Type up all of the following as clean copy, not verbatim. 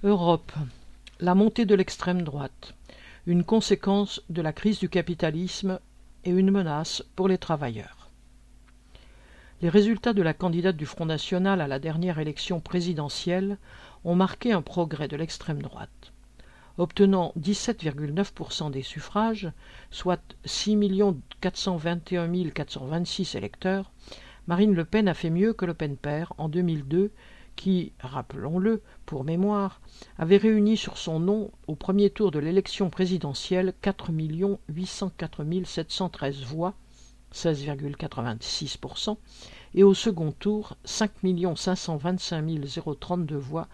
Europe. La montée de l'extrême droite. Une conséquence de la crise du capitalisme et une menace pour les travailleurs. Les résultats de la candidate du Front National à la dernière élection présidentielle ont marqué un progrès de l'extrême droite. Obtenant 17,9% des suffrages, soit 6 421 426 électeurs, Marine Le Pen a fait mieux que Le Pen père en 2002, qui, rappelons-le, pour mémoire, avait réuni sur son nom au premier tour de l'élection présidentielle 4 804 713 voix, 16,86%, et au second tour 5 525 032 voix,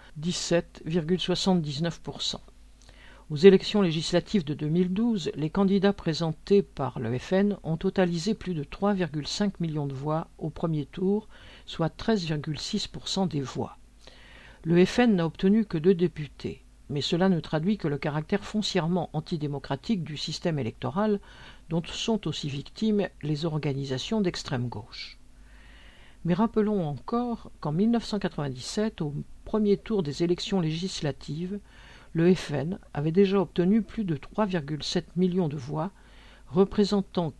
17,79%. Aux élections législatives de 2012, les candidats présentés par le FN ont totalisé plus de 3,5 millions de voix au premier tour, soit 13,6% des voix. Le FN n'a obtenu que 2 députés, mais cela ne traduit que le caractère foncièrement antidémocratique du système électoral dont sont aussi victimes les organisations d'extrême gauche. Mais rappelons encore qu'en 1997, au premier tour des élections législatives, le FN avait déjà obtenu plus de 3,7 millions de voix, représentant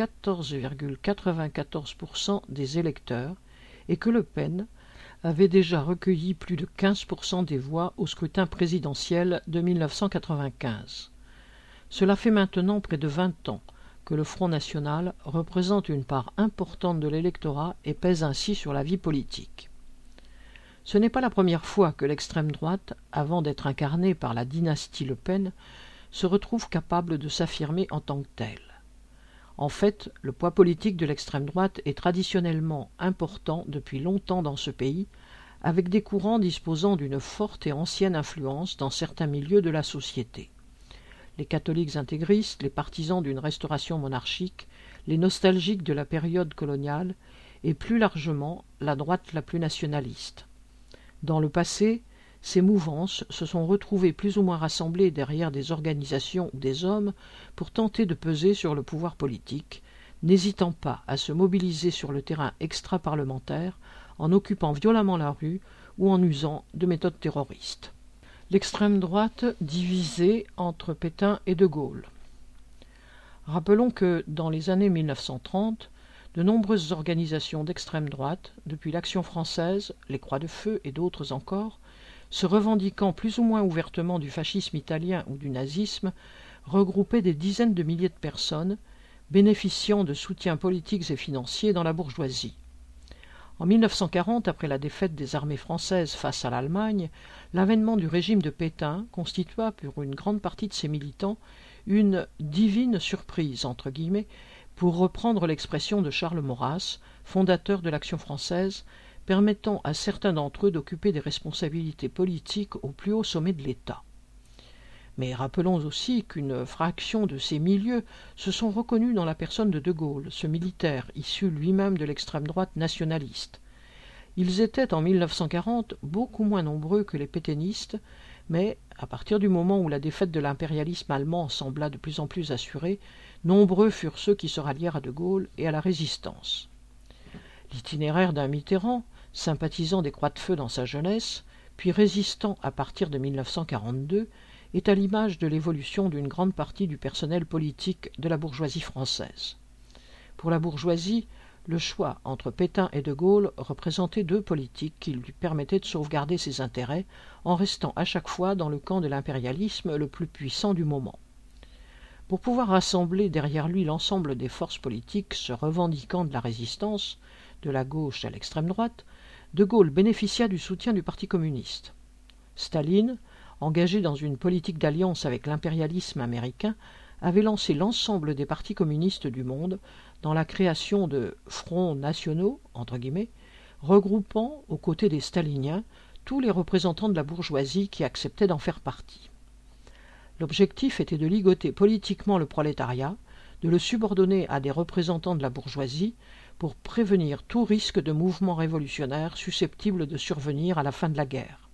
14,94% des électeurs, et que Le Pen avait déjà recueilli plus de 15% des voix au scrutin présidentiel de 1995. Cela fait maintenant près de 20 ans que le Front National représente une part importante de l'électorat et pèse ainsi sur la vie politique. Ce n'est pas la première fois que l'extrême droite, avant d'être incarnée par la dynastie Le Pen, se retrouve capable de s'affirmer en tant que telle. En fait, le poids politique de l'extrême droite est traditionnellement important depuis longtemps dans ce pays, avec des courants disposant d'une forte et ancienne influence dans certains milieux de la société. Les catholiques intégristes, les partisans d'une restauration monarchique, les nostalgiques de la période coloniale et plus largement la droite la plus nationaliste. Dans le passé, ces mouvances se sont retrouvées plus ou moins rassemblées derrière des organisations ou des hommes pour tenter de peser sur le pouvoir politique, n'hésitant pas à se mobiliser sur le terrain extra-parlementaire en occupant violemment la rue ou en usant de méthodes terroristes. L'extrême droite divisée entre Pétain et De Gaulle. Rappelons que, dans les années 1930, de nombreuses organisations d'extrême droite, depuis l'Action française, les Croix de Feu et d'autres encore, se revendiquant plus ou moins ouvertement du fascisme italien ou du nazisme, regroupaient des dizaines de milliers de personnes, bénéficiant de soutiens politiques et financiers dans la bourgeoisie. En 1940, après la défaite des armées françaises face à l'Allemagne, l'avènement du régime de Pétain constitua pour une grande partie de ses militants une « divine surprise » entre guillemets, pour reprendre l'expression de Charles Maurras, fondateur de l'Action française, permettant à certains d'entre eux d'occuper des responsabilités politiques au plus haut sommet de l'État. Mais rappelons aussi qu'une fraction de ces milieux se sont reconnus dans la personne de De Gaulle, ce militaire issu lui-même de l'extrême droite nationaliste. Ils étaient en 1940 beaucoup moins nombreux que les pétainistes, mais à partir du moment où la défaite de l'impérialisme allemand sembla de plus en plus assurée, nombreux furent ceux qui se rallièrent à De Gaulle et à la résistance. L'itinéraire d'un Mitterrand, sympathisant des Croix de Feu dans sa jeunesse, puis résistant à partir de 1942, est à l'image de l'évolution d'une grande partie du personnel politique de la bourgeoisie française. Pour la bourgeoisie, le choix entre Pétain et De Gaulle représentait 2 politiques qui lui permettaient de sauvegarder ses intérêts en restant à chaque fois dans le camp de l'impérialisme le plus puissant du moment. Pour pouvoir rassembler derrière lui l'ensemble des forces politiques se revendiquant de la résistance, de la gauche à l'extrême droite, De Gaulle bénéficia du soutien du Parti communiste. Staline, engagé dans une politique d'alliance avec l'impérialisme américain, avait lancé l'ensemble des partis communistes du monde dans la création de « fronts nationaux » entre guillemets, regroupant, aux côtés des staliniens, tous les représentants de la bourgeoisie qui acceptaient d'en faire partie. L'objectif était de ligoter politiquement le prolétariat, de le subordonner à des représentants de la bourgeoisie pour prévenir tout risque de mouvement révolutionnaire susceptible de survenir à la fin de la guerre.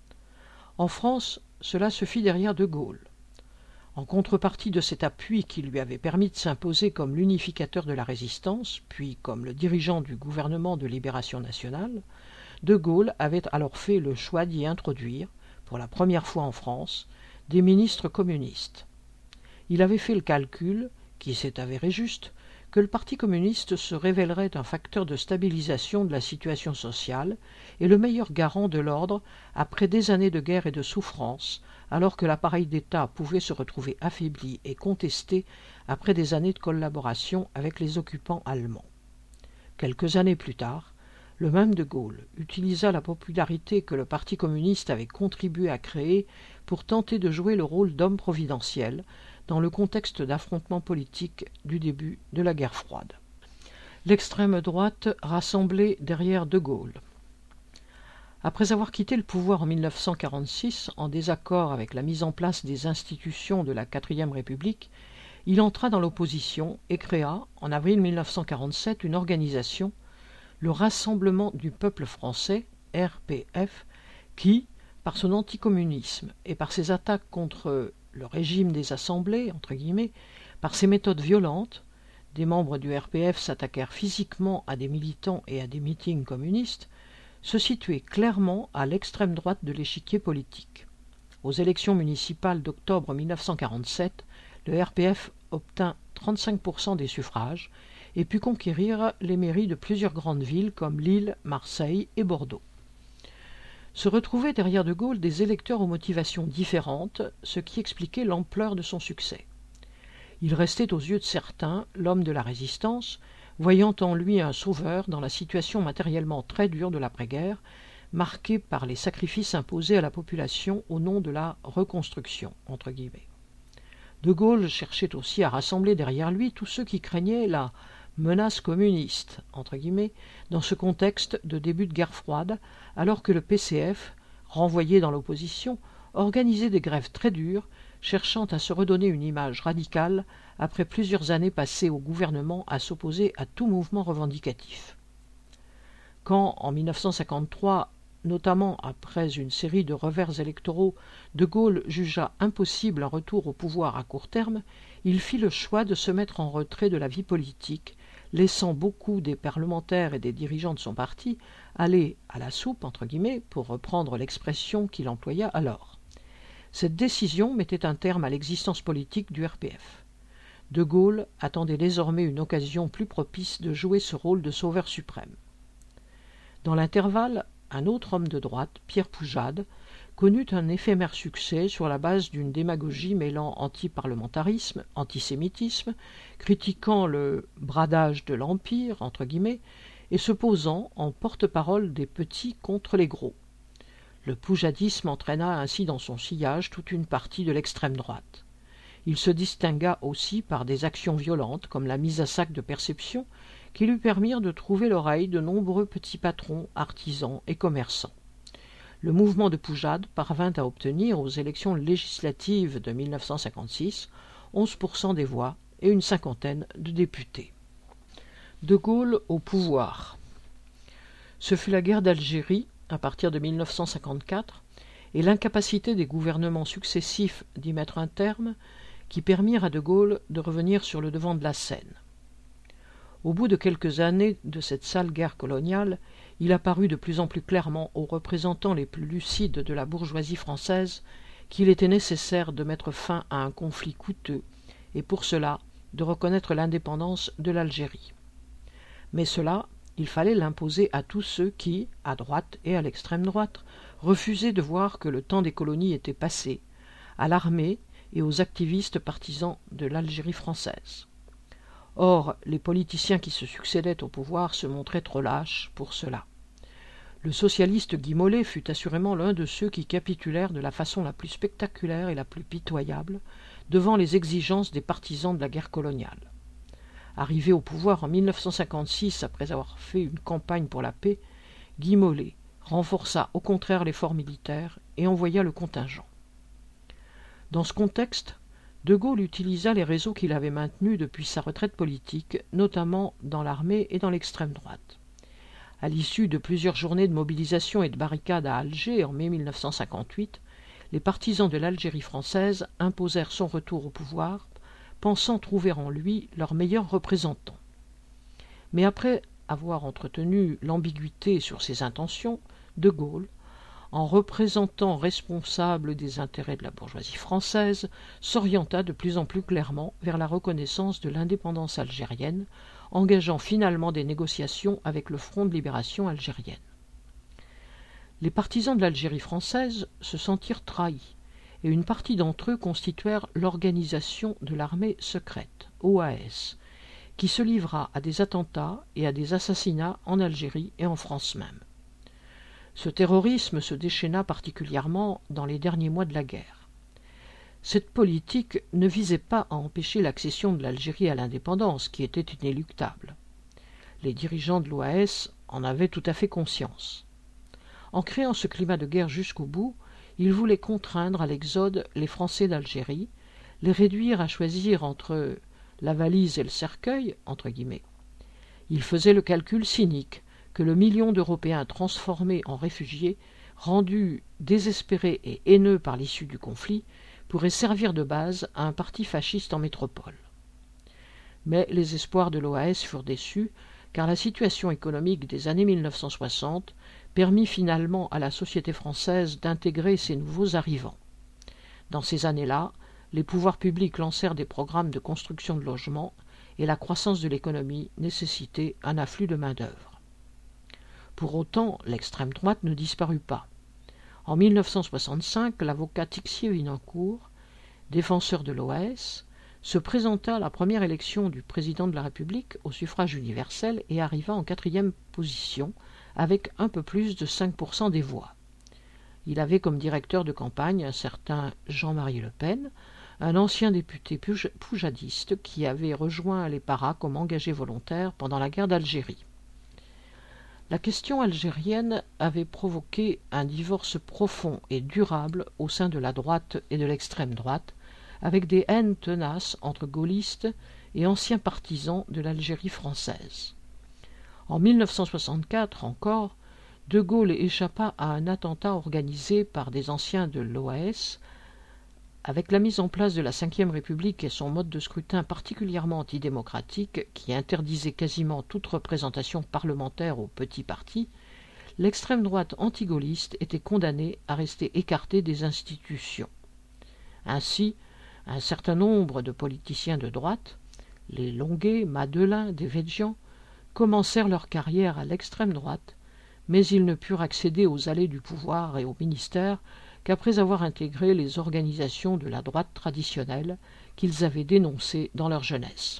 En France, cela se fit derrière De Gaulle. En contrepartie de cet appui qui lui avait permis de s'imposer comme l'unificateur de la résistance, puis comme le dirigeant du gouvernement de libération nationale, De Gaulle avait alors fait le choix d'y introduire, pour la première fois en France, des ministres communistes. Il avait fait le calcul, qui s'est avéré juste, que le Parti communiste se révélerait un facteur de stabilisation de la situation sociale et le meilleur garant de l'ordre après des années de guerre et de souffrance, alors que l'appareil d'État pouvait se retrouver affaibli et contesté après des années de collaboration avec les occupants allemands. Quelques années plus tard, le même de Gaulle utilisa la popularité que le Parti communiste avait contribué à créer pour tenter de jouer le rôle d'homme providentiel dans le contexte d'affrontement politique du début de la guerre froide. L'extrême droite rassemblée derrière de Gaulle. Après avoir quitté le pouvoir en 1946, en désaccord avec la mise en place des institutions de la Quatrième République, il entra dans l'opposition et créa, en avril 1947, une organisation, le Rassemblement du peuple français, RPF, qui, par son anticommunisme et par ses attaques contre le régime des assemblées, entre guillemets, par ses méthodes violentes, des membres du RPF s'attaquèrent physiquement à des militants et à des meetings communistes, se situait clairement à l'extrême droite de l'échiquier politique. Aux élections municipales d'octobre 1947, le RPF obtint 35% des suffrages et put conquérir les mairies de plusieurs grandes villes comme Lille, Marseille et Bordeaux. Se retrouvaient derrière de Gaulle des électeurs aux motivations différentes, ce qui expliquait l'ampleur de son succès. Il restait aux yeux de certains l'homme de la résistance, voyant en lui un sauveur dans la situation matériellement très dure de l'après-guerre, marquée par les sacrifices imposés à la population au nom de la reconstruction, entre guillemets. De Gaulle cherchait aussi à rassembler derrière lui tous ceux qui craignaient la menace communiste, entre guillemets, dans ce contexte de début de guerre froide, alors que le PCF, renvoyé dans l'opposition, organisait des grèves très dures, cherchant à se redonner une image radicale après plusieurs années passées au gouvernement à s'opposer à tout mouvement revendicatif. Quand, en 1953, notamment après une série de revers électoraux, de Gaulle jugea impossible un retour au pouvoir à court terme, il fit le choix de se mettre en retrait de la vie politique, laissant beaucoup des parlementaires et des dirigeants de son parti aller à la soupe, entre guillemets, pour reprendre l'expression qu'il employa alors. Cette décision mettait un terme à l'existence politique du RPF. De Gaulle attendait désormais une occasion plus propice de jouer ce rôle de sauveur suprême. Dans l'intervalle, un autre homme de droite, Pierre Poujade, connut un éphémère succès sur la base d'une démagogie mêlant antiparlementarisme, antisémitisme, critiquant le « bradage de l'Empire » entre guillemets, et se posant en porte-parole des petits contre les gros. Le poujadisme entraîna ainsi dans son sillage toute une partie de l'extrême droite. Il se distingua aussi par des actions violentes comme la mise à sac de perception qui lui permirent de trouver l'oreille de nombreux petits patrons, artisans et commerçants. Le mouvement de Poujade parvint à obtenir aux élections législatives de 1956 11% des voix et une cinquantaine de députés. De Gaulle au pouvoir. Ce fut la guerre d'Algérie, à partir de 1954, et l'incapacité des gouvernements successifs d'y mettre un terme qui permirent à de Gaulle de revenir sur le devant de la scène. Au bout de quelques années de cette sale guerre coloniale, il apparut de plus en plus clairement aux représentants les plus lucides de la bourgeoisie française qu'il était nécessaire de mettre fin à un conflit coûteux et pour cela de reconnaître l'indépendance de l'Algérie. Mais cela, il fallait l'imposer à tous ceux qui, à droite et à l'extrême droite, refusaient de voir que le temps des colonies était passé, à l'armée et aux activistes partisans de l'Algérie française. Or, les politiciens qui se succédaient au pouvoir se montraient trop lâches pour cela. Le socialiste Guy Mollet fut assurément l'un de ceux qui capitulèrent de la façon la plus spectaculaire et la plus pitoyable devant les exigences des partisans de la guerre coloniale. Arrivé au pouvoir en 1956 après avoir fait une campagne pour la paix, Guy Mollet renforça au contraire l'effort militaire et envoya le contingent. Dans ce contexte, de Gaulle utilisa les réseaux qu'il avait maintenus depuis sa retraite politique, notamment dans l'armée et dans l'extrême droite. À l'issue de plusieurs journées de mobilisation et de barricades à Alger en mai 1958, les partisans de l'Algérie française imposèrent son retour au pouvoir, pensant trouver en lui leur meilleur représentant. Mais après avoir entretenu l'ambiguïté sur ses intentions, de Gaulle, en représentant responsable des intérêts de la bourgeoisie française, s'orienta de plus en plus clairement vers la reconnaissance de l'indépendance algérienne, engageant finalement des négociations avec le Front de libération algérienne. Les partisans de l'Algérie française se sentirent trahis, et une partie d'entre eux constituèrent l'organisation de l'armée secrète, OAS, qui se livra à des attentats et à des assassinats en Algérie et en France même. Ce terrorisme se déchaîna particulièrement dans les derniers mois de la guerre. Cette politique ne visait pas à empêcher l'accession de l'Algérie à l'indépendance, qui était inéluctable. Les dirigeants de l'OAS en avaient tout à fait conscience. En créant ce climat de guerre jusqu'au bout, ils voulaient contraindre à l'exode les Français d'Algérie, les réduire à choisir entre la valise et le cercueil, entre guillemets. Ils faisaient le calcul cynique que le million d'Européens transformés en réfugiés, rendus désespérés et haineux par l'issue du conflit, pourrait servir de base à un parti fasciste en métropole. Mais les espoirs de l'OAS furent déçus, car la situation économique des années 1960 permit finalement à la société française d'intégrer ces nouveaux arrivants. Dans ces années-là, les pouvoirs publics lancèrent des programmes de construction de logements et la croissance de l'économie nécessitait un afflux de main-d'œuvre. Pour autant, l'extrême droite ne disparut pas. En 1965, l'avocat Tixier-Vinancourt, défenseur de l'OAS, se présenta à la première élection du président de la République au suffrage universel et arriva en 4e position avec un peu plus de 5% des voix. Il avait comme directeur de campagne un certain Jean-Marie Le Pen, un ancien député poujadiste qui avait rejoint les Paras comme engagé volontaire pendant la guerre d'Algérie. La question algérienne avait provoqué un divorce profond et durable au sein de la droite et de l'extrême droite, avec des haines tenaces entre gaullistes et anciens partisans de l'Algérie française. En 1964 encore, De Gaulle échappa à un attentat organisé par des anciens de l'OAS. Avec la mise en place de la Ve République et son mode de scrutin particulièrement antidémocratique qui interdisait quasiment toute représentation parlementaire aux petits partis, l'extrême droite anti-gaulliste était condamnée à rester écartée des institutions. Ainsi, un certain nombre de politiciens de droite, les Longuet, Madelin, Devedjian, commencèrent leur carrière à l'extrême droite, mais ils ne purent accéder aux allées du pouvoir et au ministère qu'après avoir intégré les organisations de la droite traditionnelle qu'ils avaient dénoncées dans leur jeunesse.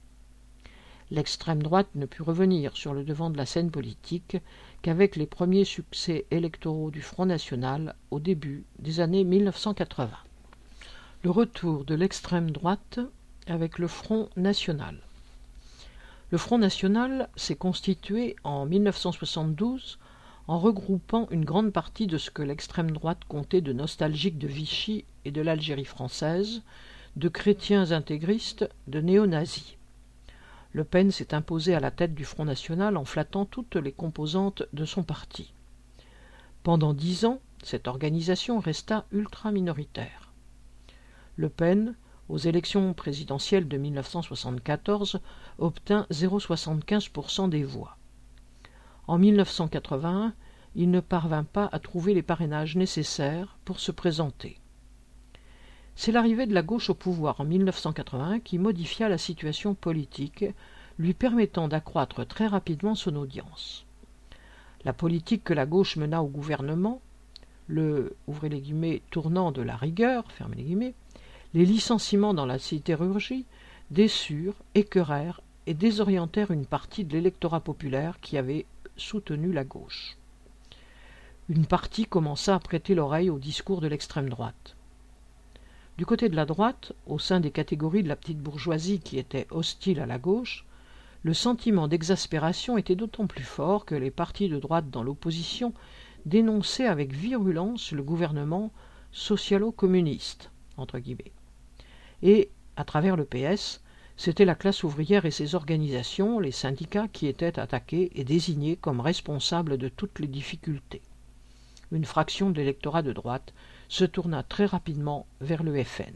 L'extrême droite ne put revenir sur le devant de la scène politique qu'avec les premiers succès électoraux du Front national au début des années 1980. Le retour de l'extrême droite avec le Front national. Le Front national s'est constitué en 1972 en regroupant une grande partie de ce que l'extrême droite comptait de nostalgiques de Vichy et de l'Algérie française, de chrétiens intégristes, de néo-nazis. Le Pen s'est imposé à la tête du Front national en flattant toutes les composantes de son parti. Pendant 10 ans, cette organisation resta ultra-minoritaire. Le Pen, aux élections présidentielles de 1974, obtint 0,75% des voix. En 1981, il ne parvint pas à trouver les parrainages nécessaires pour se présenter. C'est l'arrivée de la gauche au pouvoir en 1981 qui modifia la situation politique, lui permettant d'accroître très rapidement son audience. La politique que la gauche mena au gouvernement, le ouvrez les guillemets, tournant de la rigueur, fermez les guillemets, les licenciements dans la sidérurgie déçurent, écœurèrent et désorientèrent une partie de l'électorat populaire qui avait soutenu la gauche. Une partie commença à prêter l'oreille au discours de l'extrême droite. Du côté de la droite, au sein des catégories de la petite bourgeoisie qui étaient hostiles à la gauche, le sentiment d'exaspération était d'autant plus fort que les partis de droite dans l'opposition dénonçaient avec virulence le gouvernement socialo-communiste, entre guillemets. Et, à travers le PS, c'était la classe ouvrière et ses organisations, les syndicats, qui étaient attaqués et désignés comme responsables de toutes les difficultés. Une fraction de l'électorat de droite se tourna très rapidement vers le FN.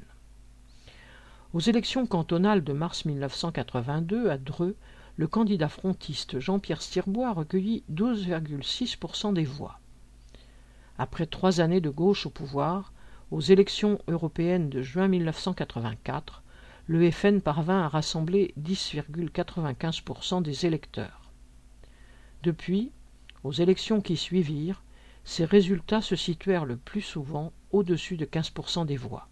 Aux élections cantonales de mars 1982 à Dreux, le candidat frontiste Jean-Pierre Stirbois recueillit 12,6% des voix. Après 3 années de gauche au pouvoir, aux élections européennes de juin 1984, le FN parvint à rassembler 10,95% des électeurs. Depuis, aux élections qui suivirent, ces résultats se situèrent le plus souvent au-dessus de 15% des voix.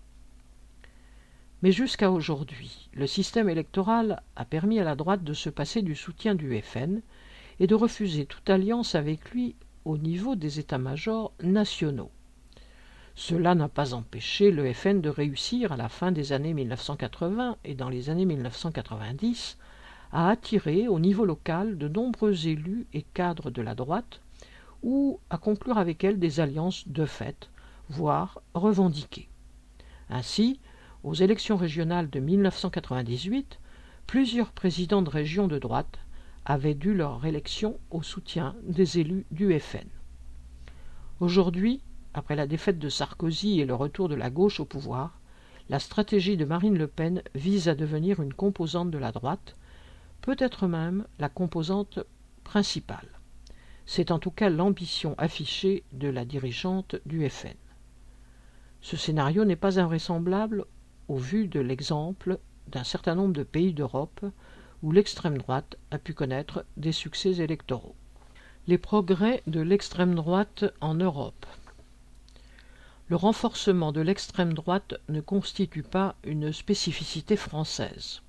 Mais jusqu'à aujourd'hui, le système électoral a permis à la droite de se passer du soutien du FN et de refuser toute alliance avec lui au niveau des états-majors nationaux. Cela n'a pas empêché le FN de réussir à la fin des années 1980 et dans les années 1990 à attirer au niveau local de nombreux élus et cadres de la droite ou à conclure avec elle des alliances de fait, voire revendiquées. Ainsi, aux élections régionales de 1998, plusieurs présidents de régions de droite avaient dû leur élection au soutien des élus du FN. Aujourd'hui, après la défaite de Sarkozy et le retour de la gauche au pouvoir, la stratégie de Marine Le Pen vise à devenir une composante de la droite, peut-être même la composante principale. C'est en tout cas l'ambition affichée de la dirigeante du FN. Ce scénario n'est pas invraisemblable au vu de l'exemple d'un certain nombre de pays d'Europe où l'extrême droite a pu connaître des succès électoraux. Les progrès de l'extrême droite en Europe. Le renforcement de l'extrême droite ne constitue pas une spécificité française.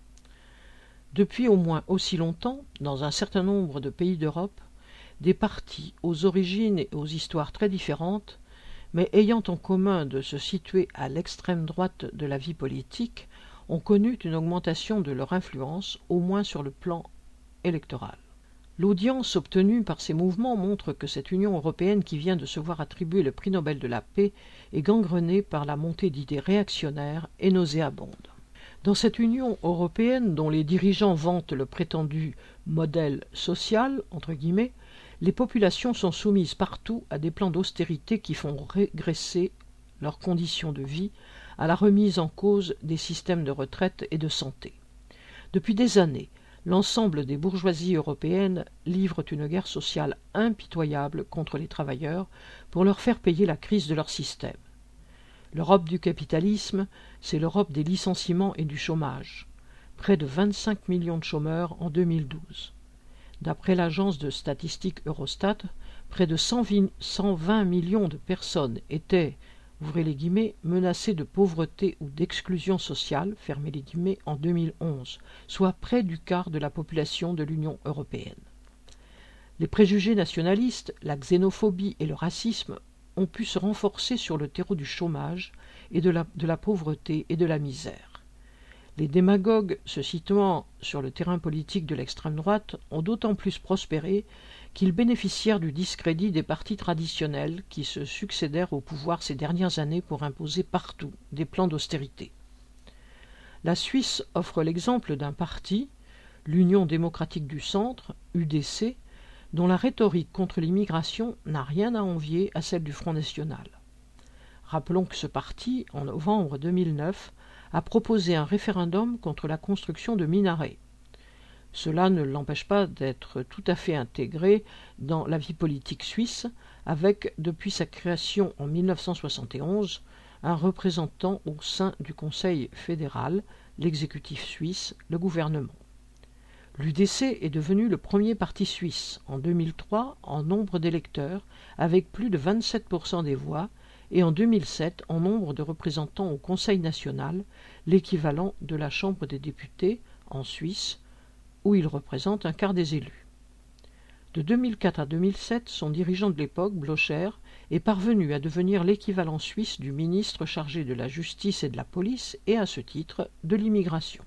Depuis au moins aussi longtemps, dans un certain nombre de pays d'Europe, des partis aux origines et aux histoires très différentes, mais ayant en commun de se situer à l'extrême droite de la vie politique, ont connu une augmentation de leur influence, au moins sur le plan électoral. L'audience obtenue par ces mouvements montre que cette Union européenne qui vient de se voir attribuer le prix Nobel de la paix est gangrenée par la montée d'idées réactionnaires et nauséabondes. Dans cette Union européenne, dont les dirigeants vantent le prétendu « modèle social », entre guillemets, les populations sont soumises partout à des plans d'austérité qui font régresser leurs conditions de vie, à la remise en cause des systèmes de retraite et de santé. Depuis des années, l'ensemble des bourgeoisies européennes livrent une guerre sociale impitoyable contre les travailleurs pour leur faire payer la crise de leur système. L'Europe du capitalisme, c'est l'Europe des licenciements et du chômage. Près de 25 millions de chômeurs en 2012. D'après l'agence de statistiques Eurostat, près de 120 millions de personnes étaient, ouvrez les guillemets, menacées de pauvreté ou d'exclusion sociale, fermez les guillemets, en 2011, soit près du quart de la population de l'Union européenne. Les préjugés nationalistes, la xénophobie et le racisme ont pu se renforcer sur le terreau du chômage et de la pauvreté et de la misère. Les démagogues se situant sur le terrain politique de l'extrême droite ont d'autant plus prospéré qu'ils bénéficièrent du discrédit des partis traditionnels qui se succédèrent au pouvoir ces dernières années pour imposer partout des plans d'austérité. La Suisse offre l'exemple d'un parti, l'Union démocratique du centre, UDC, dont la rhétorique contre l'immigration n'a rien à envier à celle du Front national. Rappelons que ce parti, en novembre 2009, a proposé un référendum contre la construction de minarets. Cela ne l'empêche pas d'être tout à fait intégré dans la vie politique suisse, avec, depuis sa création en 1971, un représentant au sein du Conseil fédéral, l'exécutif suisse, le gouvernement. L'UDC est devenu le premier parti suisse, en 2003, en nombre d'électeurs, avec plus de 27% des voix, et en 2007 en nombre de représentants au Conseil national, l'équivalent de la Chambre des députés en Suisse, où il représente un quart des élus. De 2004 à 2007, son dirigeant de l'époque, Blocher, est parvenu à devenir l'équivalent suisse du ministre chargé de la justice et de la police et, à ce titre, de l'immigration.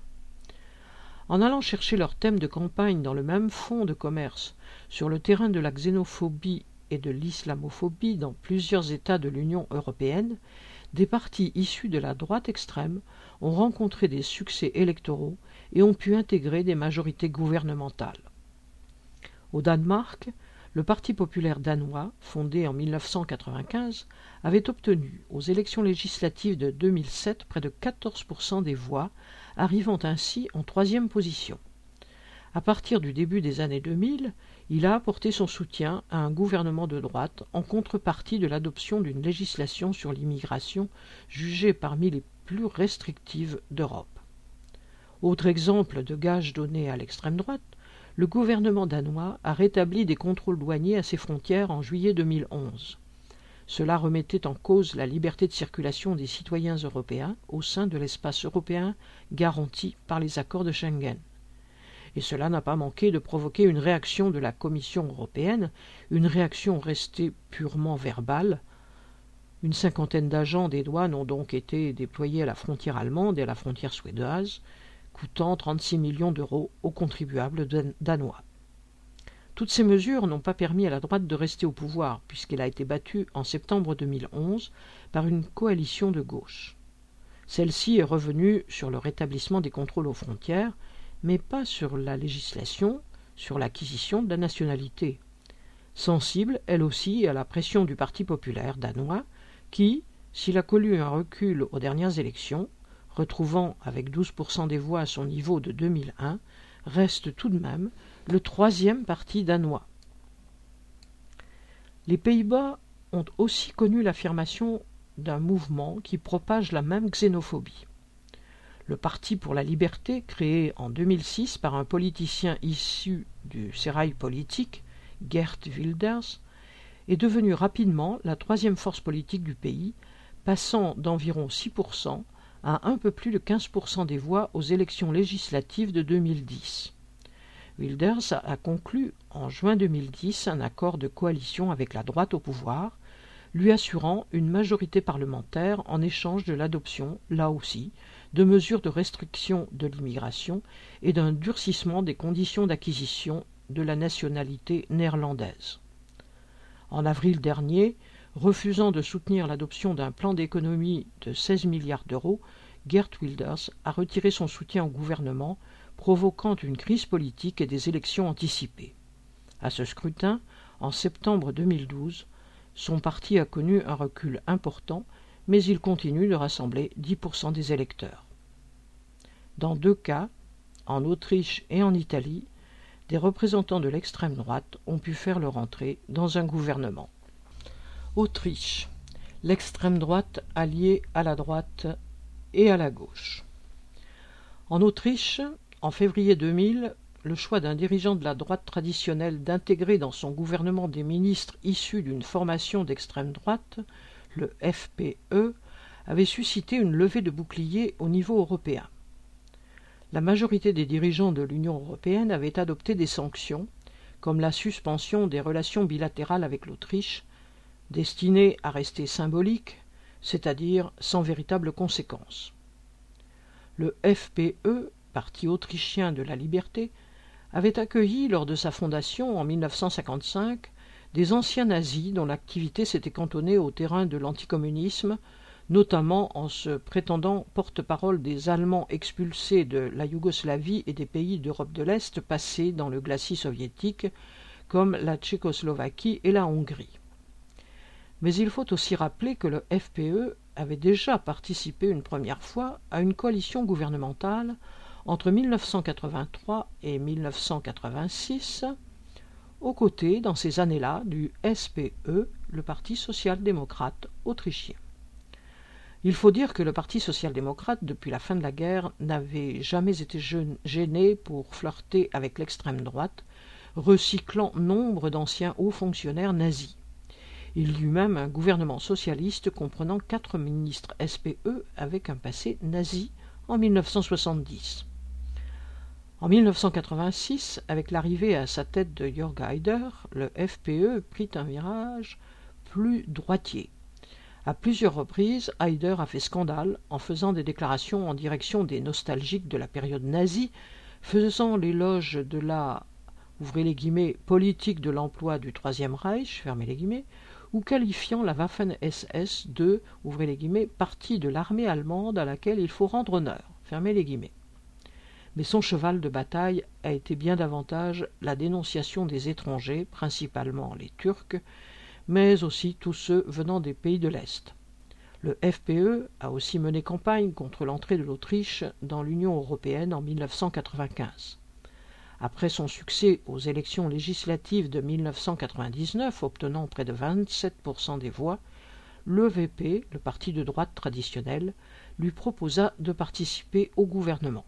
En allant chercher leur thème de campagne dans le même fonds de commerce sur le terrain de la xénophobie et de l'islamophobie dans plusieurs États de l'Union européenne, des partis issus de la droite extrême ont rencontré des succès électoraux et ont pu intégrer des majorités gouvernementales. Au Danemark, le Parti populaire danois, fondé en 1995, avait obtenu aux élections législatives de 2007 près de 14% des voix, arrivant ainsi en troisième position. À partir du début des années 2000, il a apporté son soutien à un gouvernement de droite en contrepartie de l'adoption d'une législation sur l'immigration jugée parmi les plus restrictives d'Europe. Autre exemple de gage donné à l'extrême droite, le gouvernement danois a rétabli des contrôles douaniers à ses frontières en juillet 2011. Cela remettait en cause la liberté de circulation des citoyens européens au sein de l'espace européen garanti par les accords de Schengen. Et cela n'a pas manqué de provoquer une réaction de la Commission européenne, une réaction restée purement verbale. Une cinquantaine d'agents des douanes ont donc été déployés à la frontière allemande et à la frontière suédoise, coûtant 36 millions d'euros aux contribuables danois. Toutes ces mesures n'ont pas permis à la droite de rester au pouvoir, puisqu'elle a été battue en septembre 2011 par une coalition de gauche. Celle-ci est revenue sur le rétablissement des contrôles aux frontières, mais pas sur la législation, sur l'acquisition de la nationalité. Sensible, elle aussi, à la pression du Parti populaire danois, qui, s'il a connu un recul aux dernières élections, retrouvant avec 12% des voix à son niveau de 2001, reste tout de même le troisième parti danois. Les Pays-Bas ont aussi connu l'affirmation d'un mouvement qui propage la même xénophobie. Le Parti pour la liberté, créé en 2006 par un politicien issu du sérail politique, Geert Wilders, est devenu rapidement la troisième force politique du pays, passant d'environ 6% à un peu plus de 15% des voix aux élections législatives de 2010. Wilders a conclu en juin 2010 un accord de coalition avec la droite au pouvoir, lui assurant une majorité parlementaire en échange de l'adoption, là aussi, de mesures de restriction de l'immigration et d'un durcissement des conditions d'acquisition de la nationalité néerlandaise. En avril dernier, refusant de soutenir l'adoption d'un plan d'économie de 16 milliards d'euros, Geert Wilders a retiré son soutien au gouvernement, provoquant une crise politique et des élections anticipées. À ce scrutin, en septembre 2012, son parti a connu un recul important, mais il continue de rassembler 10% des électeurs. Dans deux cas, en Autriche et en Italie, des représentants de l'extrême droite ont pu faire leur entrée dans un gouvernement. Autriche, l'extrême droite alliée à la droite et à la gauche. En Autriche, en février 2000, le choix d'un dirigeant de la droite traditionnelle d'intégrer dans son gouvernement des ministres issus d'une formation d'extrême droite, le FPE, avait suscité une levée de boucliers au niveau européen. La majorité des dirigeants de l'Union européenne avaient adopté des sanctions, comme la suspension des relations bilatérales avec l'Autriche, destinées à rester symboliques, c'est-à-dire sans véritable conséquence. Le FPE, Parti autrichien de la liberté, avait accueilli lors de sa fondation en 1955 des anciens nazis dont l'activité s'était cantonnée au terrain de l'anticommunisme, notamment en se prétendant porte-parole des Allemands expulsés de la Yougoslavie et des pays d'Europe de l'Est passés dans le glacis soviétique, comme la Tchécoslovaquie et la Hongrie. Mais il faut aussi rappeler que le FPE avait déjà participé une première fois à une coalition gouvernementale entre 1983 et 1986, aux côtés, dans ces années-là, du SPE, le Parti social-démocrate autrichien. Il faut dire que le Parti social-démocrate, depuis la fin de la guerre, n'avait jamais été gêné pour flirter avec l'extrême droite, recyclant nombre d'anciens hauts fonctionnaires nazis. Il y eut même un gouvernement socialiste comprenant 4 ministres SPE avec un passé nazi en 1970. En 1986, avec l'arrivée à sa tête de Jörg Haider, le FPE prit un virage plus droitier. À plusieurs reprises, Haider a fait scandale en faisant des déclarations en direction des nostalgiques de la période nazie, faisant l'éloge de la, ouvrez les guillemets, politique de l'emploi du Troisième Reich, fermez les guillemets, ou qualifiant la Waffen-SS de, ouvrez les guillemets, partie de l'armée allemande à laquelle il faut rendre honneur, fermez les guillemets. Mais son cheval de bataille a été bien davantage la dénonciation des étrangers, principalement les Turcs, mais aussi tous ceux venant des pays de l'Est. Le FPE a aussi mené campagne contre l'entrée de l'Autriche dans l'Union européenne en 1995. Après son succès aux élections législatives de 1999, obtenant près de 27% des voix, l'EVP, le parti de droite traditionnel, lui proposa de participer au gouvernement.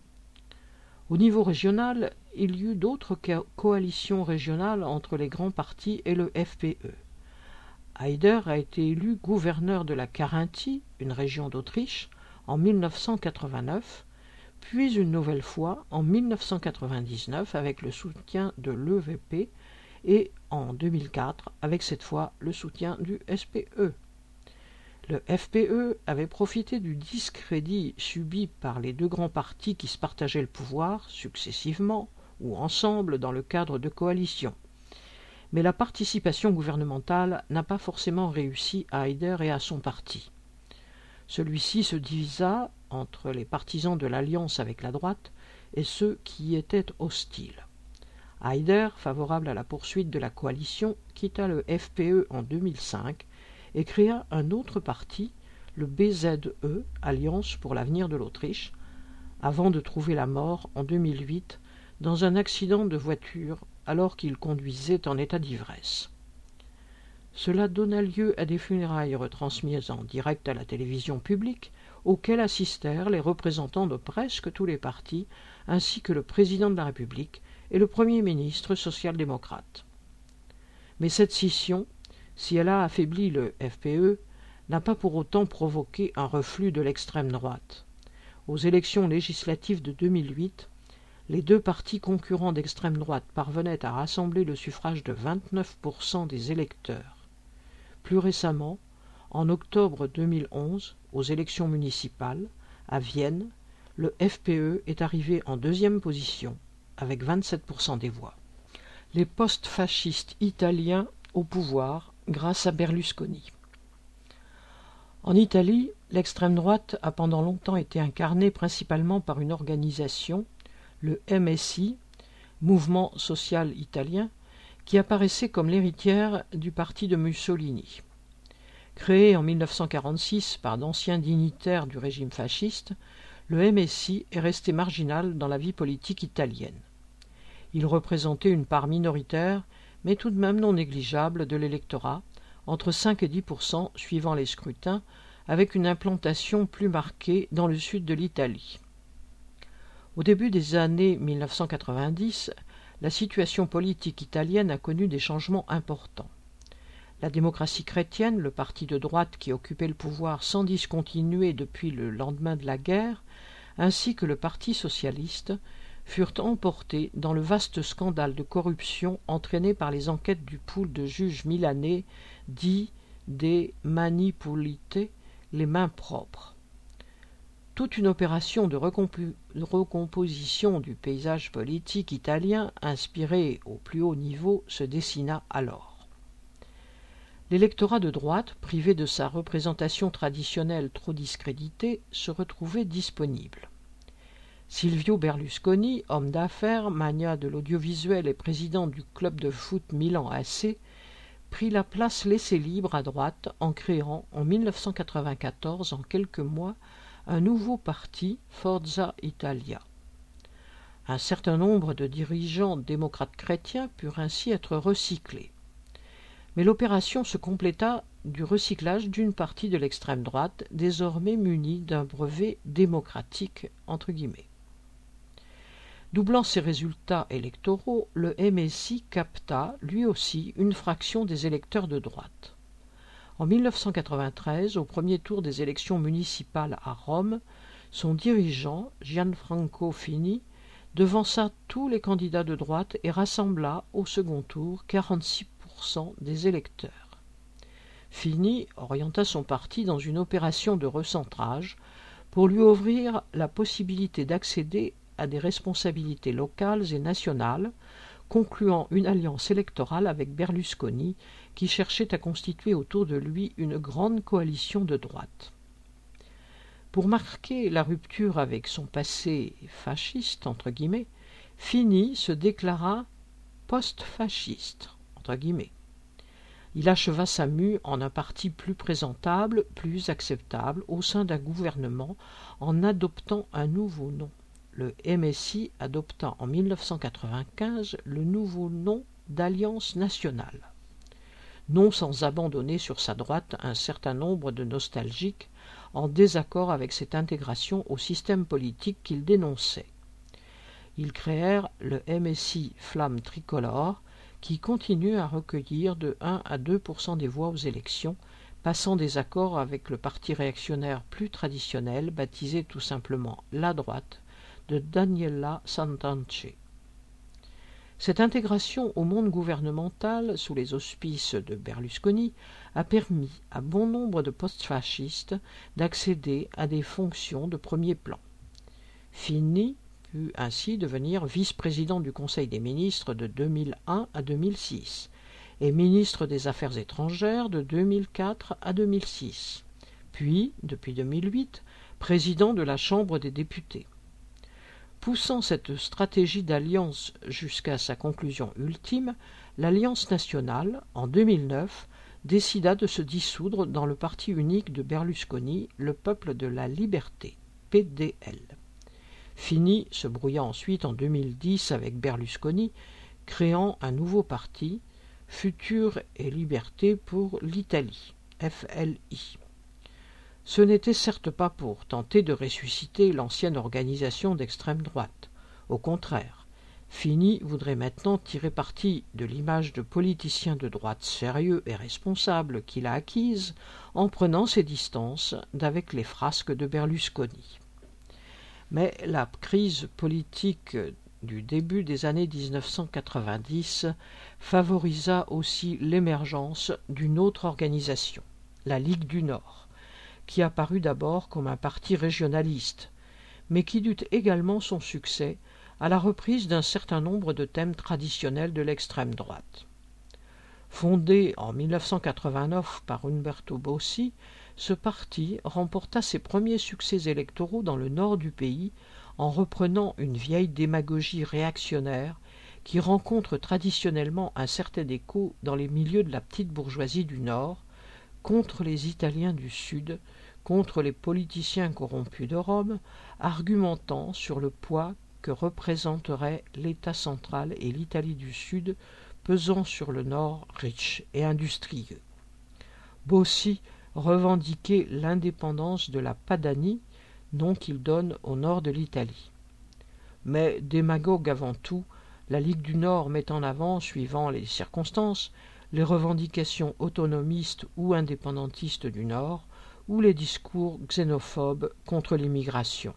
Au niveau régional, il y eut d'autres coalitions régionales entre les grands partis et le FPE. Haider a été élu gouverneur de la Carinthie, une région d'Autriche, en 1989, puis une nouvelle fois en 1999 avec le soutien de l'EVP et en 2004 avec cette fois le soutien du SPE. Le FPE avait profité du discrédit subi par les deux grands partis qui se partageaient le pouvoir successivement ou ensemble dans le cadre de coalitions. Mais la participation gouvernementale n'a pas forcément réussi à Haider et à son parti. Celui-ci se divisa entre les partisans de l'alliance avec la droite et ceux qui y étaient hostiles. Haider, favorable à la poursuite de la coalition, quitta le FPE en 2005 et créa un autre parti, le BZE, Alliance pour l'avenir de l'Autriche, avant de trouver la mort en 2008 dans un accident de voiture alors qu'il conduisait en état d'ivresse. Cela donna lieu à des funérailles retransmises en direct à la télévision publique, auxquelles assistèrent les représentants de presque tous les partis, ainsi que le président de la République et le Premier ministre social-démocrate. Mais cette scission, si elle a affaibli le FPE, n'a pas pour autant provoqué un reflux de l'extrême droite. Aux élections législatives de 2008, les deux partis concurrents d'extrême droite parvenaient à rassembler le suffrage de 29% des électeurs. Plus récemment, en octobre 2011, aux élections municipales, à Vienne, le FPE est arrivé en deuxième position, avec 27% des voix. Les post-fascistes italiens au pouvoir grâce à Berlusconi. En Italie, l'extrême droite a pendant longtemps été incarnée principalement par une organisation, le MSI, Mouvement social italien, qui apparaissait comme l'héritière du parti de Mussolini. Créé en 1946 par d'anciens dignitaires du régime fasciste, le MSI est resté marginal dans la vie politique italienne. Il représentait une part minoritaire, mais tout de même non négligeable de l'électorat, entre 5 et 10% suivant les scrutins, avec une implantation plus marquée dans le sud de l'Italie. Au début des années 1990, la situation politique italienne a connu des changements importants. La démocratie chrétienne, le parti de droite qui occupait le pouvoir sans discontinuer depuis le lendemain de la guerre, ainsi que le parti socialiste, furent emportés dans le vaste scandale de corruption entraîné par les enquêtes du pool de juges milanais dit des Mani Pulite, les mains propres. Toute une opération de recomposition du paysage politique italien, inspirée au plus haut niveau, se dessina alors. L'électorat de droite, privé de sa représentation traditionnelle trop discréditée, se retrouvait disponible. Silvio Berlusconi, homme d'affaires, magnat de l'audiovisuel et président du club de foot Milan AC, prit la place laissée libre à droite en créant, en 1994, en quelques mois, un nouveau parti, Forza Italia. Un certain nombre de dirigeants démocrates chrétiens purent ainsi être recyclés. Mais l'opération se compléta du recyclage d'une partie de l'extrême droite, désormais munie d'un brevet démocratique, entre guillemets. Doublant ses résultats électoraux, le MSI capta, lui aussi, une fraction des électeurs de droite. En 1993, au premier tour des élections municipales à Rome, son dirigeant, Gianfranco Fini, devança tous les candidats de droite et rassembla, au second tour, 46% des électeurs. Fini orienta son parti dans une opération de recentrage pour lui ouvrir la possibilité d'accéder à des responsabilités locales et nationales, concluant une alliance électorale avec Berlusconi, qui cherchait à constituer autour de lui une grande coalition de droite. Pour marquer la rupture avec son passé fasciste, entre guillemets, Fini se déclara post-fasciste, entre guillemets. Il acheva sa mue en un parti plus présentable, plus acceptable au sein d'un gouvernement en adoptant un nouveau nom, le MSI adopta en 1995 le nouveau nom d'Alliance nationale. Non sans abandonner sur sa droite un certain nombre de nostalgiques en désaccord avec cette intégration au système politique qu'ils dénonçaient. Ils créèrent le MSI Flamme tricolore, qui continue à recueillir de 1 à 2% des voix aux élections, passant des accords avec le parti réactionnaire plus traditionnel, baptisé tout simplement la droite, de Daniela Santanchè. Cette intégration au monde gouvernemental, sous les auspices de Berlusconi, a permis à bon nombre de post-fascistes d'accéder à des fonctions de premier plan. Fini put ainsi devenir vice-président du Conseil des ministres de 2001 à 2006 et ministre des Affaires étrangères de 2004 à 2006, puis, depuis 2008, président de la Chambre des députés. Poussant cette stratégie d'alliance jusqu'à sa conclusion ultime, l'Alliance nationale, en 2009, décida de se dissoudre dans le parti unique de Berlusconi, le Peuple de la Liberté, PDL. Fini se brouilla ensuite en 2010 avec Berlusconi, créant un nouveau parti, Futur et Liberté pour l'Italie, FLI. Ce n'était certes pas pour tenter de ressusciter l'ancienne organisation d'extrême droite. Au contraire, Fini voudrait maintenant tirer parti de l'image de politicien de droite sérieux et responsable qu'il a acquise en prenant ses distances d'avec les frasques de Berlusconi. Mais la crise politique du début des années 1990 favorisa aussi l'émergence d'une autre organisation, la Ligue du Nord, qui apparut d'abord comme un parti régionaliste, mais qui dut également son succès à la reprise d'un certain nombre de thèmes traditionnels de l'extrême droite. Fondé en 1989 par Umberto Bossi, ce parti remporta ses premiers succès électoraux dans le nord du pays en reprenant une vieille démagogie réactionnaire qui rencontre traditionnellement un certain écho dans les milieux de la petite bourgeoisie du Nord, contre les Italiens du Sud, contre les politiciens corrompus de Rome, argumentant sur le poids que représenteraient l'État central et l'Italie du Sud pesant sur le Nord riche et industrieux. Bossi revendiquait l'indépendance de la Padanie, nom qu'il donne au nord de l'Italie. Mais démagogue avant tout, la Ligue du Nord met en avant, suivant les circonstances, les revendications autonomistes ou indépendantistes du Nord, ou les discours xénophobes contre l'immigration.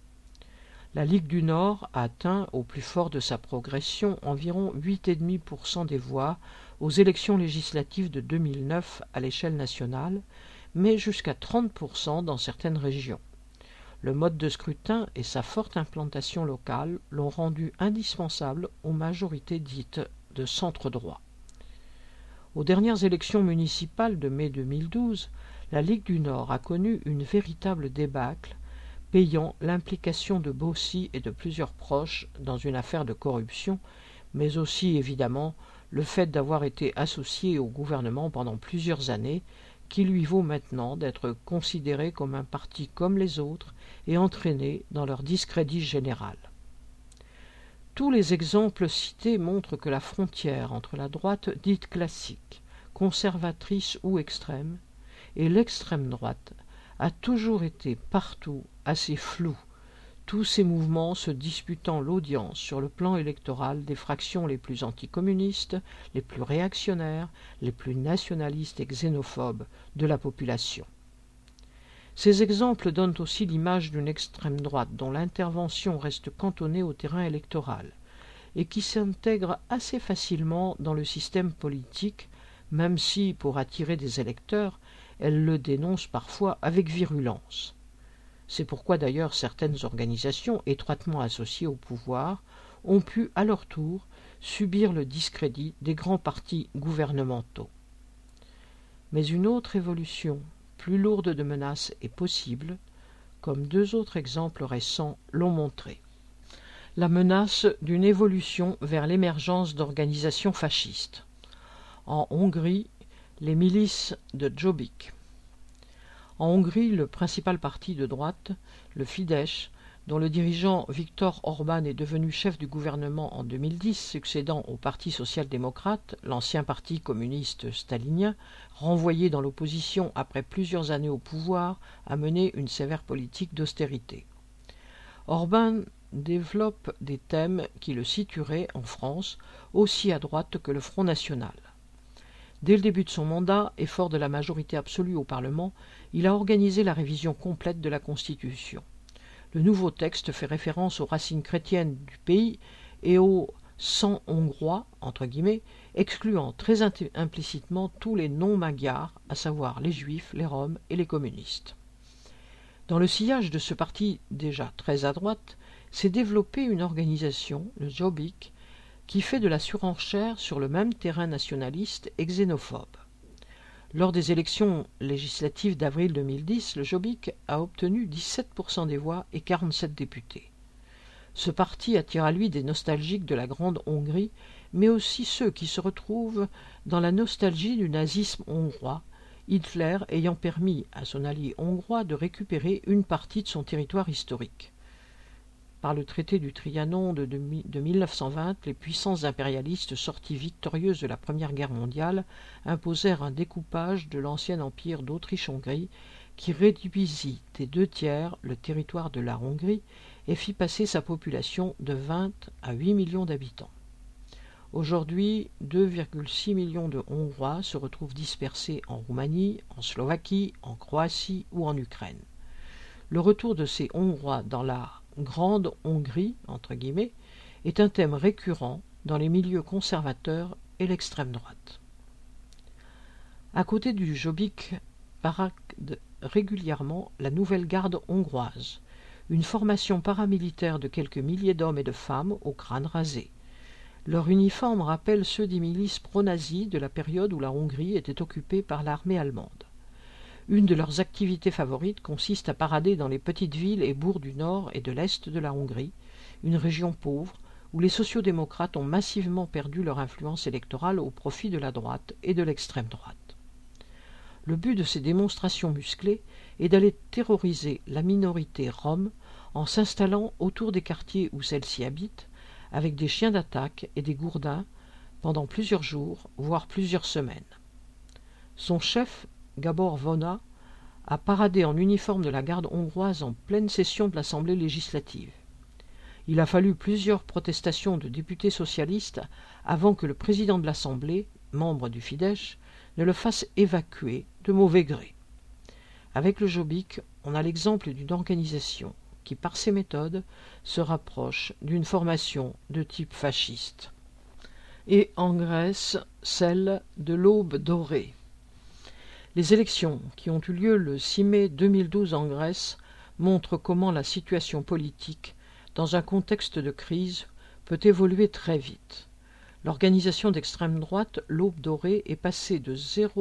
La Ligue du Nord a atteint, au plus fort de sa progression, environ 8,5% des voix aux élections législatives de 2009 à l'échelle nationale, mais jusqu'à 30% dans certaines régions. Le mode de scrutin et sa forte implantation locale l'ont rendu indispensable aux majorités dites de centre-droit. Aux dernières élections municipales de mai 2012, la Ligue du Nord a connu une véritable débâcle, payant l'implication de Bossi et de plusieurs proches dans une affaire de corruption, mais aussi évidemment le fait d'avoir été associé au gouvernement pendant plusieurs années, qui lui vaut maintenant d'être considéré comme un parti comme les autres et entraîné dans leur discrédit général. Tous les exemples cités montrent que la frontière entre la droite dite classique, conservatrice ou extrême, et l'extrême droite a toujours été partout assez floue, tous ces mouvements se disputant l'audience sur le plan électoral des fractions les plus anticommunistes, les plus réactionnaires, les plus nationalistes et xénophobes de la population. Ces exemples donnent aussi l'image d'une extrême droite dont l'intervention reste cantonnée au terrain électoral et qui s'intègre assez facilement dans le système politique, même si, pour attirer des électeurs, elle le dénonce parfois avec virulence. C'est pourquoi d'ailleurs certaines organisations étroitement associées au pouvoir ont pu à leur tour subir le discrédit des grands partis gouvernementaux. Mais une autre évolution, plus lourde de menaces, est possible, comme deux autres exemples récents l'ont montré. La menace d'une évolution vers l'émergence d'organisations fascistes. En Hongrie, les milices de Jobbik. En Hongrie, le principal parti de droite, le Fidesz, dont le dirigeant Viktor Orban est devenu chef du gouvernement en 2010, succédant au Parti social-démocrate, l'ancien parti communiste stalinien, renvoyé dans l'opposition après plusieurs années au pouvoir, a mené une sévère politique d'austérité. Orban développe des thèmes qui le situeraient, en France, aussi à droite que le Front national. Dès le début de son mandat, et fort de la majorité absolue au Parlement, il a organisé la révision complète de la Constitution. Le nouveau texte fait référence aux racines chrétiennes du pays et au « sang hongrois », entre guillemets, excluant très implicitement tous les non-magyars, à savoir les juifs, les roms et les communistes. Dans le sillage de ce parti déjà très à droite, s'est développée une organisation, le Jobbik, qui fait de la surenchère sur le même terrain nationaliste et xénophobe. Lors des élections législatives d'avril 2010, le Jobbik a obtenu 17% des voix et 47 députés. Ce parti attire à lui des nostalgiques de la Grande Hongrie, mais aussi ceux qui se retrouvent dans la nostalgie du nazisme hongrois, Hitler ayant permis à son allié hongrois de récupérer une partie de son territoire historique. Par le traité du Trianon de 1920, les puissances impérialistes sorties victorieuses de la Première Guerre mondiale imposèrent un découpage de l'ancien empire d'Autriche-Hongrie qui réduisit des 2/3 le territoire de la Hongrie et fit passer sa population de 20 à 8 millions d'habitants. Aujourd'hui, 2,6 millions de Hongrois se retrouvent dispersés en Roumanie, en Slovaquie, en Croatie ou en Ukraine. Le retour de ces Hongrois dans la Grande Hongrie, entre guillemets, est un thème récurrent dans les milieux conservateurs et l'extrême droite. À côté du Jobbik parade régulièrement la Nouvelle Garde hongroise, une formation paramilitaire de quelques milliers d'hommes et de femmes au crâne rasé. Leur uniforme rappelle ceux des milices pro-nazis de la période où la Hongrie était occupée par l'armée allemande. Une de leurs activités favorites consiste à parader dans les petites villes et bourgs du nord et de l'est de la Hongrie, une région pauvre où les sociaux-démocrates ont massivement perdu leur influence électorale au profit de la droite et de l'extrême droite. Le but de ces démonstrations musclées est d'aller terroriser la minorité rom en s'installant autour des quartiers où celle-ci habite, avec des chiens d'attaque et des gourdins pendant plusieurs jours, voire plusieurs semaines. Son chef, Gábor Vona, a paradé en uniforme de la garde hongroise en pleine session de l'Assemblée législative. Il a fallu plusieurs protestations de députés socialistes avant que le président de l'Assemblée, membre du Fidesz, ne le fasse évacuer de mauvais gré. Avec le Jobbik, on a l'exemple d'une organisation qui, par ses méthodes, se rapproche d'une formation de type fasciste. Et en Grèce, celle de l'Aube dorée. Les élections qui ont eu lieu le 6 mai 2012 en Grèce montrent comment la situation politique, dans un contexte de crise, peut évoluer très vite. L'organisation d'extrême droite, l'Aube dorée, est passée de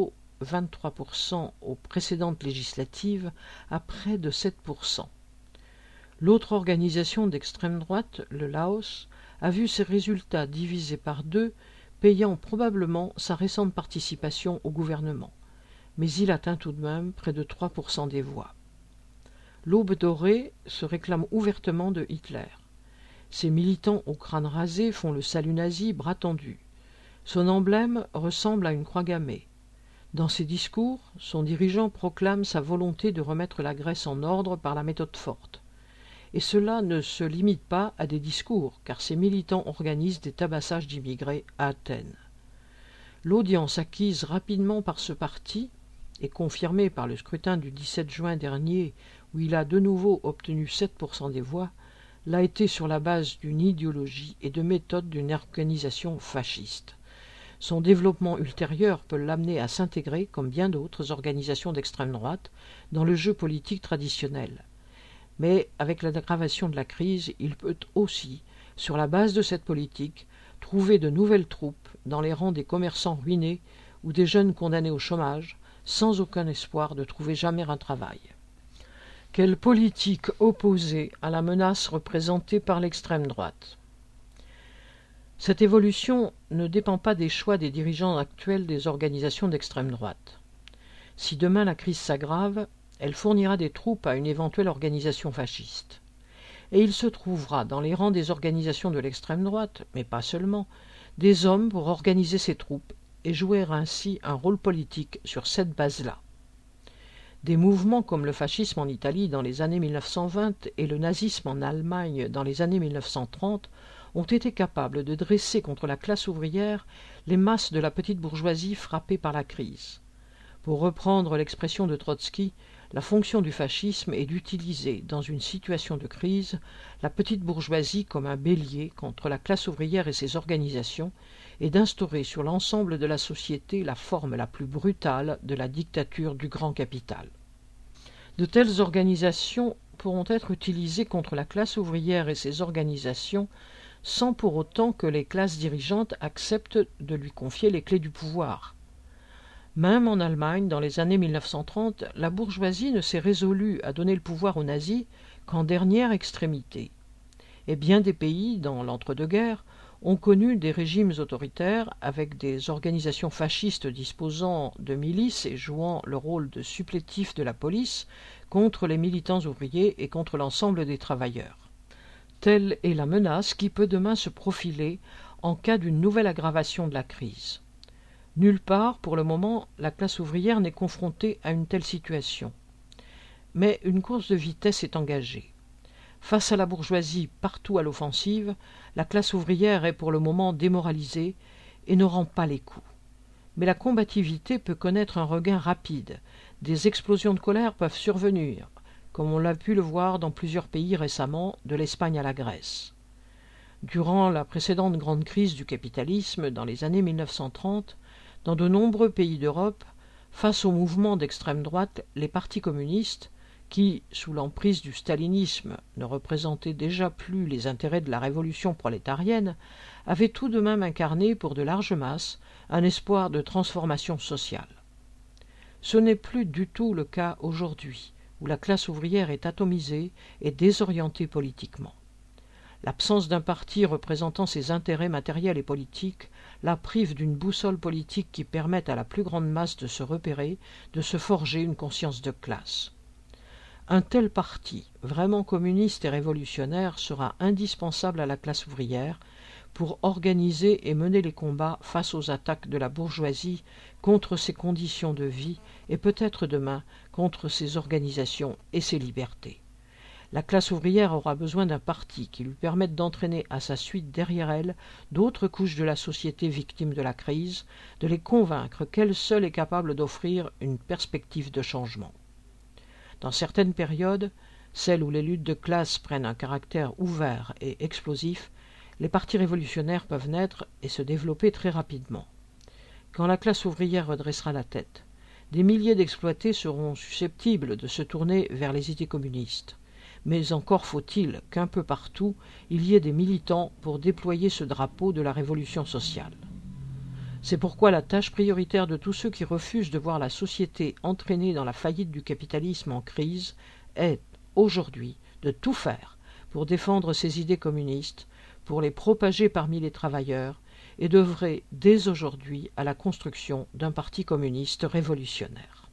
0,23% aux précédentes législatives à près de 7%. L'autre organisation d'extrême droite, le Laos, a vu ses résultats divisés par 2, payant probablement sa récente participation au gouvernement. Mais il atteint tout de même près de 3% des voix. L'Aube dorée se réclame ouvertement de Hitler. Ses militants au crâne rasé font le salut nazi bras tendu. Son emblème ressemble à une croix gammée. Dans ses discours, son dirigeant proclame sa volonté de remettre la Grèce en ordre par la méthode forte. Et cela ne se limite pas à des discours, car ses militants organisent des tabassages d'immigrés à Athènes. L'audience acquise rapidement par ce parti, et confirmée par le scrutin du 17 juin dernier, où il a de nouveau obtenu 7% des voix, l'a été sur la base d'une idéologie et de méthodes d'une organisation fasciste. Son développement ultérieur peut l'amener à s'intégrer, comme bien d'autres organisations d'extrême droite, dans le jeu politique traditionnel. Mais avec l'aggravation de la crise, il peut aussi, sur la base de cette politique, trouver de nouvelles troupes dans les rangs des commerçants ruinés ou des jeunes condamnés au chômage, sans aucun espoir de trouver jamais un travail. Quelle politique opposée à la menace représentée par l'extrême droite? Cette évolution ne dépend pas des choix des dirigeants actuels des organisations d'extrême droite. Si demain la crise s'aggrave, elle fournira des troupes à une éventuelle organisation fasciste. et il se trouvera dans les rangs des organisations de l'extrême droite, mais pas seulement, des hommes pour organiser ses troupes et jouer ainsi un rôle politique sur cette base-là. Des mouvements comme le fascisme en Italie dans les années 1920 et le nazisme en Allemagne dans les années 1930 ont été capables de dresser contre la classe ouvrière les masses de la petite bourgeoisie frappée par la crise. Pour reprendre l'expression de Trotsky, la fonction du fascisme est d'utiliser, dans une situation de crise, la petite bourgeoisie comme un bélier contre la classe ouvrière et ses organisations, et d'instaurer sur l'ensemble de la société la forme la plus brutale de la dictature du grand capital. De telles organisations pourront être utilisées contre la classe ouvrière et ses organisations sans pour autant que les classes dirigeantes acceptent de lui confier les clés du pouvoir. Même en Allemagne, dans les années 1930, la bourgeoisie ne s'est résolue à donner le pouvoir aux nazis qu'en dernière extrémité. Et bien des pays, dans l'entre-deux-guerres, ont connu des régimes autoritaires avec des organisations fascistes disposant de milices et jouant le rôle de supplétifs de la police contre les militants ouvriers et contre l'ensemble des travailleurs. Telle est la menace qui peut demain se profiler en cas d'une nouvelle aggravation de la crise. Nulle part, pour le moment, la classe ouvrière n'est confrontée à une telle situation. Mais une course de vitesse est engagée. Face à la bourgeoisie partout à l'offensive, la classe ouvrière est pour le moment démoralisée et ne rend pas les coups. Mais la combativité peut connaître un regain rapide. Des explosions de colère peuvent survenir, comme on l'a pu le voir dans plusieurs pays récemment, de l'Espagne à la Grèce. Durant la précédente grande crise du capitalisme, dans les années 1930, dans de nombreux pays d'Europe, face au mouvement d'extrême droite, les partis communistes, qui, sous l'emprise du stalinisme, ne représentaient déjà plus les intérêts de la révolution prolétarienne, avaient tout de même incarné pour de larges masses un espoir de transformation sociale. Ce n'est plus du tout le cas aujourd'hui, où la classe ouvrière est atomisée et désorientée politiquement. L'absence d'un parti représentant ses intérêts matériels et politiques la prive d'une boussole politique qui permette à la plus grande masse de se repérer, de se forger une conscience de classe. Un tel parti, vraiment communiste et révolutionnaire, sera indispensable à la classe ouvrière pour organiser et mener les combats face aux attaques de la bourgeoisie contre ses conditions de vie et peut-être demain contre ses organisations et ses libertés. La classe ouvrière aura besoin d'un parti qui lui permette d'entraîner à sa suite derrière elle d'autres couches de la société victimes de la crise, de les convaincre qu'elle seule est capable d'offrir une perspective de changement. Dans certaines périodes, celles où les luttes de classe prennent un caractère ouvert et explosif, les partis révolutionnaires peuvent naître et se développer très rapidement. Quand la classe ouvrière redressera la tête, des milliers d'exploités seront susceptibles de se tourner vers les idées communistes. Mais encore faut-il qu'un peu partout, il y ait des militants pour déployer ce drapeau de la révolution sociale. C'est pourquoi la tâche prioritaire de tous ceux qui refusent de voir la société entraînée dans la faillite du capitalisme en crise est, aujourd'hui, de tout faire pour défendre ces idées communistes, pour les propager parmi les travailleurs et d'œuvrer dès aujourd'hui à la construction d'un parti communiste révolutionnaire.